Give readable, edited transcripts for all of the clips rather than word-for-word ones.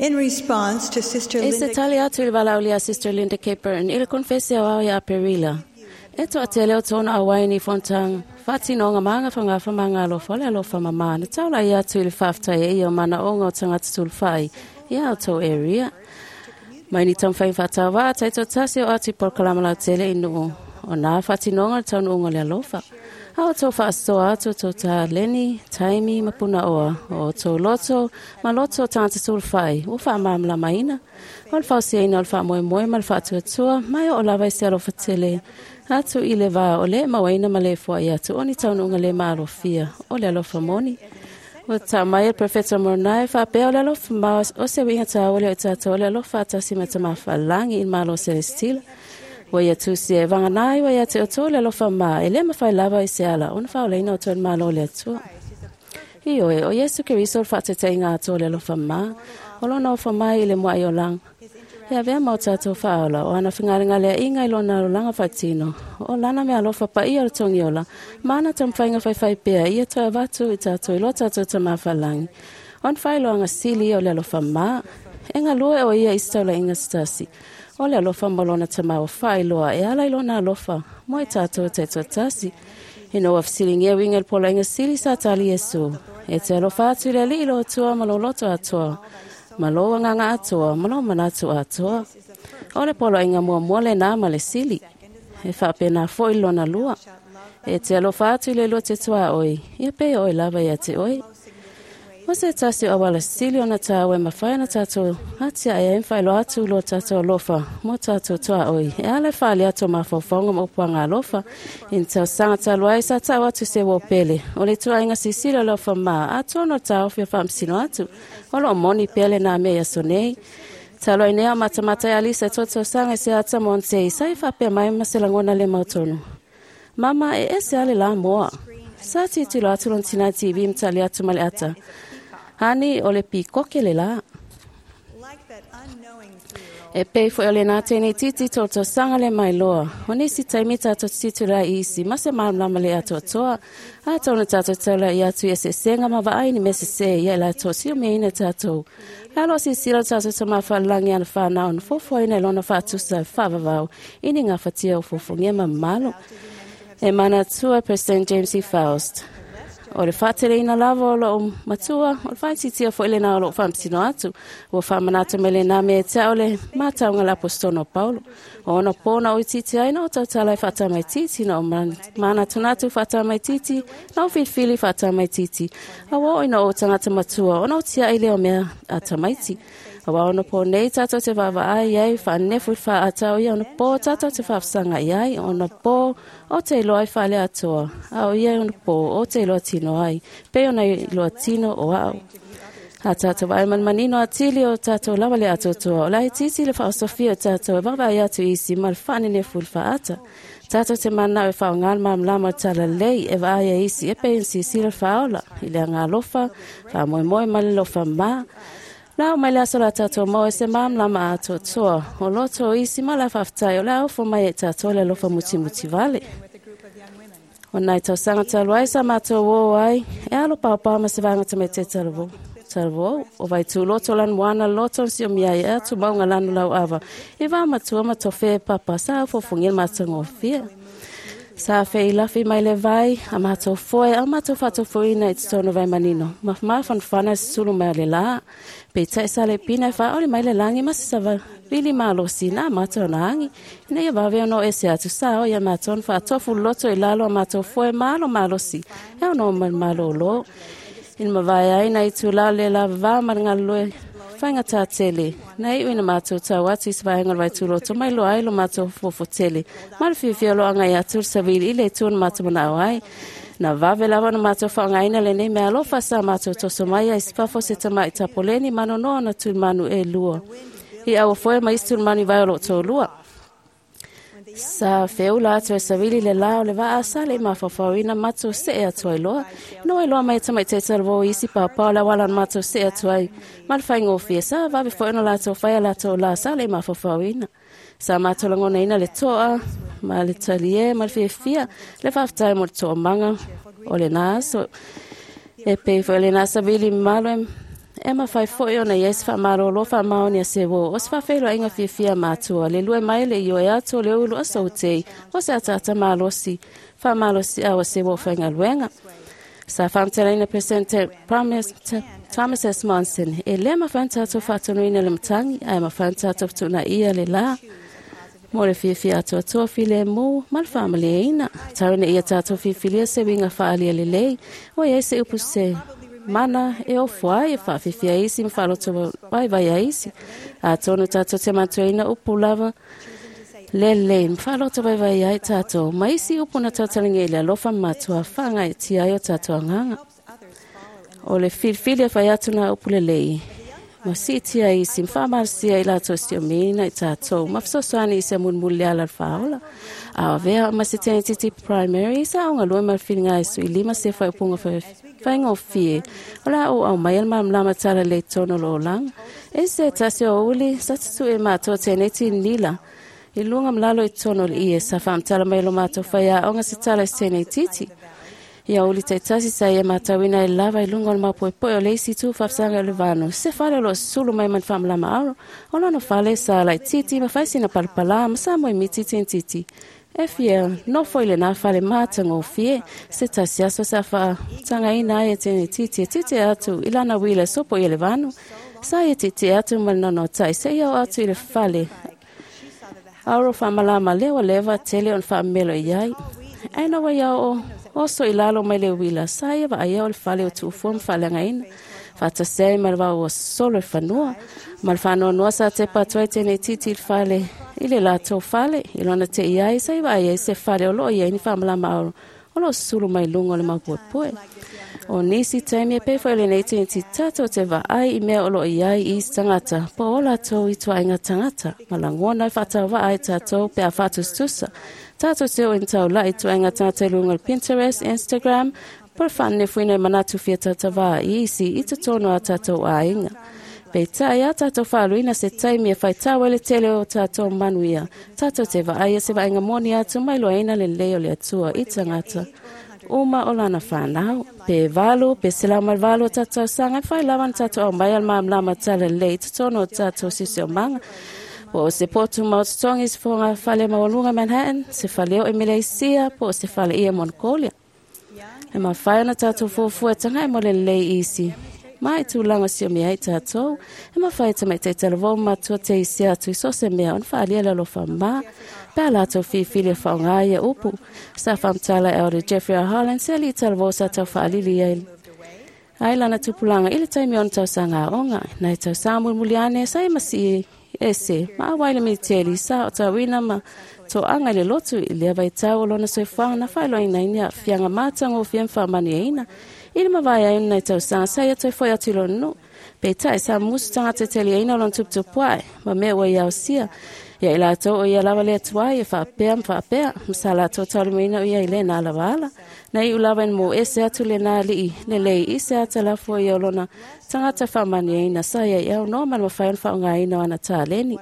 In response to Sister E se Linda, tali atu il valaulia Sister Linda Capern, il confesse au ia perila. E to atele o tona awaini fontang, fati no nga manga whangafa manga alofa, le alofa mamana. Taula ia atu il fafta e ia mana o ngā tangata tulfai, ia au tau area. Mai ni tam whai whatawa, taito tasi o atu por kalamala tele inu o nā fati no ngā taunu unga le alofa. Au tau whaasto atu to ta leni, taimi, mapuna oa, o tau loto, ma loto tangata tulfai, u wha mamla maina. Ol whao se ina, ol wha moe moe, mal wha atu atua, mai o lawa i se alofa tele. Atu i le wā o le mawaina ma le fua i atu, oni taunu unga le ma alofia, o le alofa moni. O ta mai el Professor Mornai, wha pea o le alofa ma o se winga ta o le o tata o le alofa atasi ma ta ma whalangi in malo celestila. Wa ia tu se vanganai, wa ia te o tō le alofa ma, e le ma whai lava i se ala, ona wha o leina o tōn malo le atua. I oe, o Yesu Keriso wha te te inga tō le alofa ma, o lona o wha mai i le mua i o lang. Ia vea mau tātou whaola, o ana whingaringa lea inga i lona rulanga whaitino. O lana mea alofa pa ia ratongi ola, mana tam whainga whai pea, ia toa watu i tātou i lo tātou ta mawhalangi. On whailo anga sili o le alofa ma, enga lue o ia istaula inga stasi. O le alofa molona ta mau whailoa, e ala i lona alofa, moe tātou te toa tasi. Ino af siling ia winga pola inga sili sa tali Yesu. E te alofa atu le li ilo atua maloloto atua. Malo nganga atua, malo manatu atua. Ole polo inga mua le nā ma le sili. E whapena foi lona lua. E te alofa atu le lua te tua oi. Ia pe oi lava ia te oi. O se tasi o wala sili ona tāwe ma whai na tātou. Atia e mwhailo atu lo tātou lofa. Mo tātou tua oi. E ale whali atu ma whawhonga mo puanga lofa. In tau sanga taluai sa tau atu se wopele. O le tua inga sisila lofa ma. Atu ono tau fia whamsino atu. Olo moni pele na mea sonei. Talo i nea matamata ya lisa toto sanga se ata monsei. Sai whape mai maselangona le mautonu. Mama e ese ale la moa. Sa titilo atu lon tina TV mtali atu male ata. Hani o le pikoke le la. E pei fo ele nā tēnei titi toto sanga le mai loa. O nisi taimita ato titura i isi. Mase maamlama le ato atoa. A tauna tato taula i atu i se senga ma vaai ni mese se ia la to si o me ina tato. Alo si sila tato ta mawhalangi ana whanau na fofo ina ilona whatusa whavavau. Ini ngā whatia o fofo ngia mamalo. E mana tua President James E. Faust. O le whatere ina lava o lo matua, o le whaititia fo ele na o lo whamsino atu, o whamanata mele nā mea te o le mātaunga la postono Paulo. O ona pōna o i titi aina o tautala i whata mai titi, na o mana tunatu whata mai titi, na o whiwhili whata mai titi. A o ina o tangata matua, ona o tia ile o mea ata maiti. A wa ona pō nei tato te wawa ai ai, whanefu wha atau ia ona pō tato te whafsanga ai, ona pō o te iloa i whale atoa. A o ia ona pō o te iloa tino ai, pe ona iloa tino o au. A tato wa aiman manino atili o tato lawale ato toa, o lai titi le wha Sofia tato e wawa ai atu isi mal whanine ful wha ata. Tato te mana e whao ngal mam lama tala lei e wa ai isi e pe insi sila whaola, ile ngā lofa, wha moe moe male lofa maa. Lau mai la sola tato mo e se mam lama ato toa. O loto isi ma la whaftai o lau fo mai e tato le lofa muti vale. O nai tau sanga taluai sa mato wo ai. E alo pao ma se vanga tame te talvo. O vai tu loto lan wana loto si o mia e atu maunga lanu lau ava. E va matua ma tofe papa sa fo fungil matango fia. Sa fe ila fi mai le vai, a mato foe, a mato fato foina i tono vai manino. Ma fanfana sulu mai le la. Pe tai sa le pina e fa ole mai le langi ma sa va vili malo si na mato na angi. Ne ia vave ono ese atu sa o ia mato fa tofu loto i lalo a mato foe malo si. E ono malo lo. In ma vai ai na i tu la le la va maranga loe. Whainga tā tele. Nei uina mātou tau atu i swainga vai tu loto. Mai lo ai lo mātou fofo tele. Mara whiwhia lo angai atu sa vili i le tuana mātou mana au ai. Na vave lawa na mātou whaangaina le nei mea lofa sa mātou toso mai ai spafo se tama i tapoleni mano noa na tu manu e lua. I au foe mai tu manu i vai o lo tō lua. Sa feula atu e sa vili le lao le waa sa le mawhawhawina mātou se e atu ai loa. No e loa mai tama i te talvo isi pāpau la wala mātou se atu ai. Malwhai ngofia sa vave foe no lātou whaia lātou la sa le mawhawhawina. Sa mātou langona ina le toa, ma le talie, ma le whiawhia, le whaftai mo le toa manga o le nāso. E pei foe le nāsa vili maloem. Emma fai foi ona yes fa marolo fa maoni se wo os fa felo inga fia matua le lue mai le yo ya to le ulu asoutei o se atata malosi fa malosi a se wo fa ngaluenga sa famtela presente promise Thomas S. Monson e le ma fanta to fa to ina le mtangi ai ma fanta to tuna ia le la mo le fia to file mo mal family ina taune ia to fia se winga fa ali le o yes e upuse mana e o fuai e fa fifia isi mfalo to vai isi a tono tato te matoina upulava lele mfalo to vai ai tato maisi upuna tatalingele alofa matua fanga tia yo tato nganga o le filia fa yatuna upulelei mo sitia isi mfama sia ila to stiomina tato mafsosani se munmuli ala faula a vea masitenti primary sa nga lo ma filinga isu ilima se fa punga fa faingo fie ola o mai mam lama tala le tono lo lang ese tase o uli satsu e mato teneti nila ilunga mlalo tono le sa fam tala mai lo mato fa ya onga sitala teneti ya uli tasi sa e mata wina lava ilunga ma po le si tu fa sanga le vano se fa lo sulu mai man fam lama aro ola no fale sa la titi ma fa sina palpala ma sa mo miti titi e fia no foi le na fale mata ngo fie se tasia so sa fa tanga ina e titi atu ilana wile sopo ele vano sa e titi atu mal no tai se yo atu ile fale auro fa malama lewa leva tele on fa melo yai ai no wa yo oso ilalo mai le wila sa e va ai ol fale tu fom fale ngain fata sei mal va o solo fanua mal fano no sa te patoi titi fale ile la to fale ilona te ia sai vai se fale o lo ia ni famla mauro o lo sulu mai lungo le mapoe o nisi time pe foi le nei tenti tato te va ai me o lo ia I tangata po la to I to inga tangata malangona fata va ai tato pe afatus tusa tato te o intau la I to inga tangata lungo Pinterest Instagram por fanne fuine manatu fieta tava isi I to tono tato ainga Peita ia tato whaluina se taimi e whai tawele tele o tato manuia. Tato te wa aia se wa inga moni atu mai loa ina le leo le atua I tangata. Uma o lana whanau. Pe valu, pe silama valu tato sanga whai lawan tato au mai al maam lama tala le tutono tato sisi o manga. Po se potu maututongi se fonga whale mawalunga Manhattan, se whaleo e Malaysia, po se whale ia Mongolia. E ma whai ana tato fufua tangai mo le le isi. Mai tu langa si o mea I tatou, e ma whai te mai te televo matua te isi atu I so se mea on whaalia la lo whamma, pe ala tau whiwhili whaongai e upu, sa whamtala e ore Jeffrey R. Holland se li televo sa tau whaalili eil. Ai lana tupulanga ili taimi on tau sanga onga, nai tau samul muliane sa masi ese, ma waile mi teli sa o tau wina ma to anga le lotu I lea vai tau o lona soi whanga na whailo ina inia fianga matang o fiam whamani eina, Ili mawai ai unai tau sanga sai atoi foi atilo no. Pe tai sa musu tanga te teli aina lon tupuai. Ma mea wa iau sia. Ia ila tau o ia lawa le tuai e whaapea. Msala tau tau meina o ia ile na ala wala. Na I ulawa en mo ese atu le na li le lei ise ata la fo ia lona. Tanga ta whamani aina sa ia iau no man mawhai on whaonga aina wana ta leni.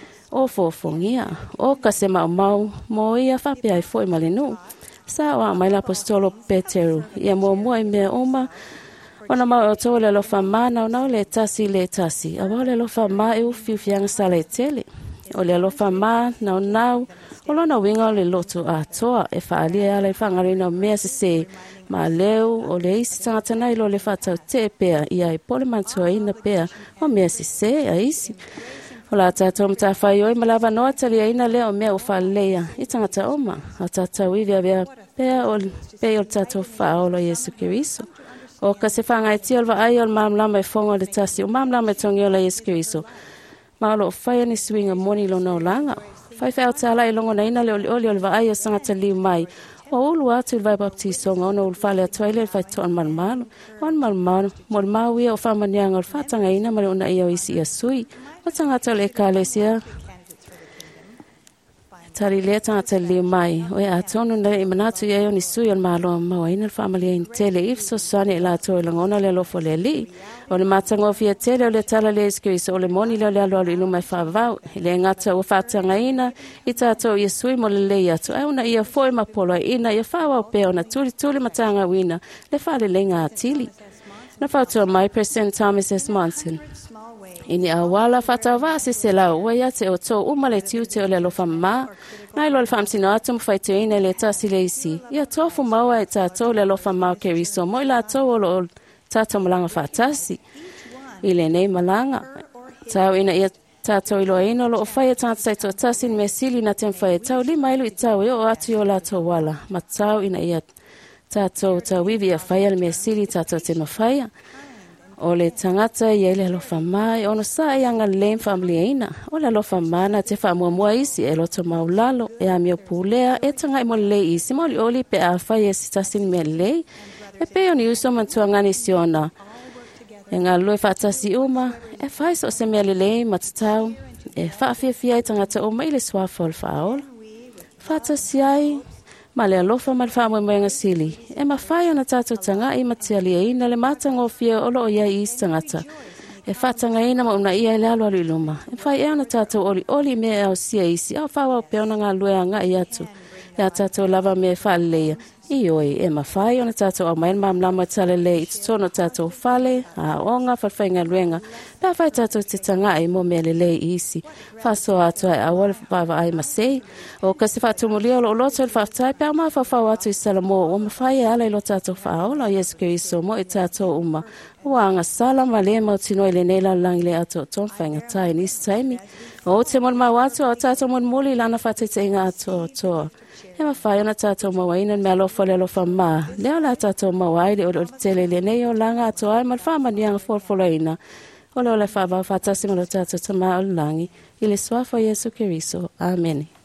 O fofongia. O kase mau mo ia whapea I foi malinu. Sa wa mai la apostolo Peteru ia mo I mea oma ona ma o tole lo famana ona le tasi a wale lo fama e ufi fianga sale tele o le lo fama na nau o lona winga o le loto a toa e whaali ala I whangarina o mea se ma leu o le isi tangata ilo le whatau te pea ia I pole mantua ina pea o mea se a isi o la tatou matawhai oi malawa noa tali aina leo mea o whalea I tangata oma o tatou iwi avea pea o tatou whaolo Yesu Kiriso o ka se whangai tiolwa ai o mamlama e whonga le tasi o mamlama e tongi o la Yesu Kiriso ma lo whaia ni swinga moni lo no langa whai whao tala I longo na ina leo oli o le ai o sangata liu mai o ulu atu vai baptiso nga ono ulu whale a toile whai toan malmano mo le mawia o whamanianga o whatanga ina ma le una ia o isi a sui o tangata le kalesia tari le tangata le mai o e atonu na I manatu ia ni sui o malo ma ina family in tele if so sane la to langona le lo fole li o le matanga o fia tele o le tala le skris o le moni le alo inu mai favau le ngata o fatanga ina I tato ia sui mo le ia to ai una ia foi ma polo ina ia fawa pe ona tuli matanga wina le fale le nga atili Na whautua mai President Thomas S. Monson. Ini awala whatawa se se lau waia te o tō umale tiu te o le lofa mā. Nai lo le whamsino atum whaitoina le tasi le isi. Ia tofu maua e tātou le lofa mā Keriso mo i la tō o lo tātou malanga whatasi. I le nei malanga. Tau ina ia tātou ilo ino lo o whaia tātou tō tasin me sili na ten whaia tau li mailu i tau e o atu o la tō wala. Ma tau ina ia tātou tau wivi a whaia le me sili tātou te mawhaia. O le tangata i ele alofa mai, ono sa e anga lem family eina. O le alofa mana te wha mua isi e loto maulalo, e a mio pulea, e tanga i mo le isi, mo li oli pe a whai e sitasin me lei. E pe o ni uso mantua ngani siona. E ngā lue whaatasi uma, e whai so se mea le lei matatau, e whaafia i tangata uma i le swafol whaola. Whaatasi ai, ma le alofa ma le whaamua sili. E ma whai ana tātou tanga i matiali e ina le matanga o fia olo o ia i tangata. E whatanga ina ma una ia le alo alu luma. E whai e ana tātou oli mea au sia isi. Au whawa o peona ngā lue anga i atu. E a tātou lava me whaaleia. I oi, e ma whai ana tātou au main mamlama tale le i tutono tātou whale, a onga, whawhainga luenga. Pea whai tātou te tanga i mo mea le isi. Whaso atu ai awal whawa ai masei. O kasi whatumulio lo loto il whaftai, pea ma whawhau atu i salamo. O ma whai e ala i lo tātou whaola o Yesu Keriso mo i tātou uma. Wanga sala ma le mau tino i le neila langi le atu o ton whainga tai nisi taimi. O te mon mau atu o tātou mon muli lana whatai te inga atu o toa. E ma whai ona tātou mawaina mea lofa le lofa mā. Leo la tātou mawai le o tele le nei o langa atu ai ma whamanianga folfoloina. O leo le whawa whatasi ma lo tātou tama o langi. I le swafo Yesu Keriso. Amen.